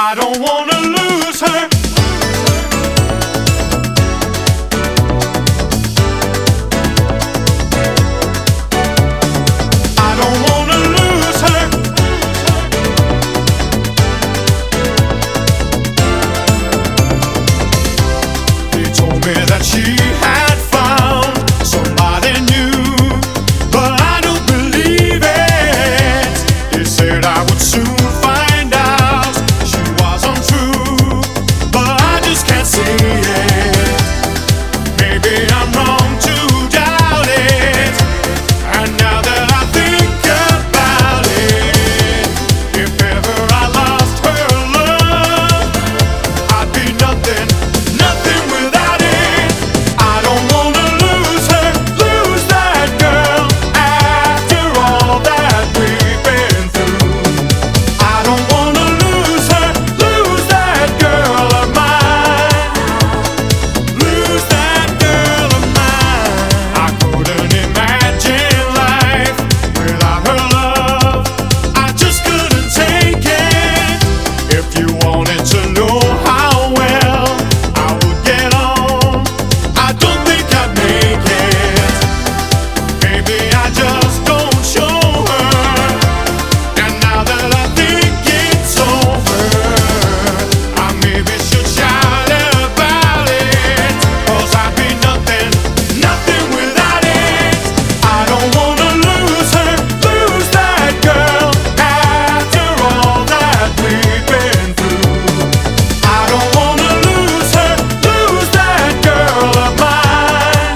I don't wanna lose her. I don't wanna lose her. They told me that she had found somebody new, but I don't believe it. They said I would soon find out she was untrue, but I just can't see it. Maybe I'm wrong to doubt it, and now that I think about it, if ever I lost her love, I'd be nothing, nothing without it. I don't wanna lose her, lose that girl, after all that we've been through. I don't wanna lose her, lose that girl of mine, lose that girl of mine. I couldn't imagine life without her love. I just couldn't take it. If you wanted to know how well I would get on, I don't think I'd make it. Maybe I just don't show her, and now that I think it's over, I maybe should shout about it, 'cause I'd be nothing, nothing without it. I don't wanna lose her, lose that girl, after all that we've been through. I don't wanna lose her, lose that girl of mine,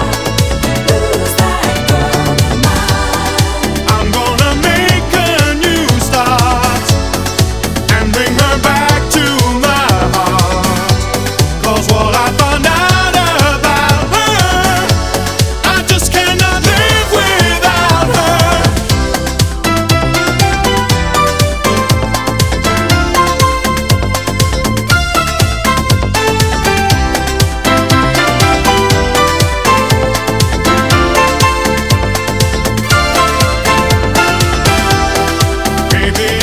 lose that girl of mine. I'm gonna make a new start and bring her back to my heart, 'cause what I found out about her, I just cannot live without her. Maybe